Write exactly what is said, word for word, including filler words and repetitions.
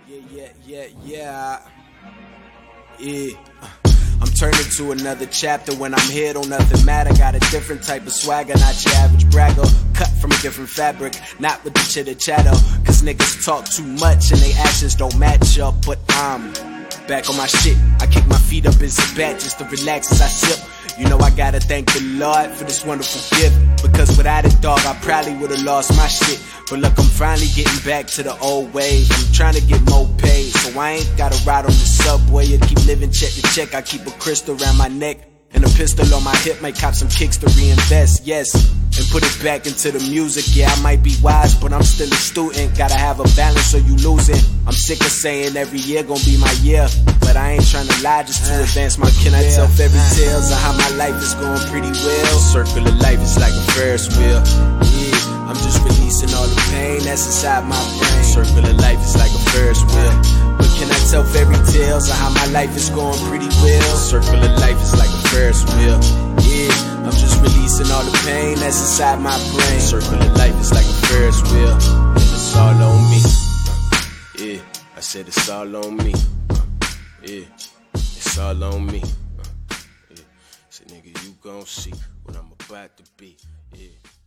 Yeah, yeah, yeah, yeah. Yeah. I'm turning to another chapter. When I'm here, don't nothing matter. Got a different type of swagger, not your average bragger. Cut from a different fabric, not with the chitter chatter. Cause niggas talk too much and they actions don't match up. But I'm back on my shit. I kick my feet up in some bat just to relax as I sip. You know I gotta thank the Lord for this wonderful gift. Because without it, dog, I probably would've lost my shit. But look, I'm finally getting back to the old ways. I'm trying to get more paid, so I ain't gotta ride on the subway or keep living check to check. I keep a crystal around my neck and a pistol on my hip. Might cop some kicks to reinvest, yes, and put it back into the music. Yeah, I might be wise, but I'm still a student. Gotta have a balance or you losing. I'm sick of saying every year gonna be my year, but I ain't trying to lie just to advance my. Can I tell fairy tales of how my life is going pretty well? Circle of life is like a Ferris wheel. Yeah, I'm just releasing all the pain that's inside my brain. Circle of life is like a Ferris wheel. But can I tell fairy tales of how my life is going pretty well? Circle of life is like a Ferris wheel. Yeah, I'm just releasing all the pain that's inside my brain. Circle of life is like a Ferris wheel. And it's all on me. Yeah, I said it's all on me. Yeah, it's all on me. Yeah, said nigga, you gon' see what I'm about to be. Yeah.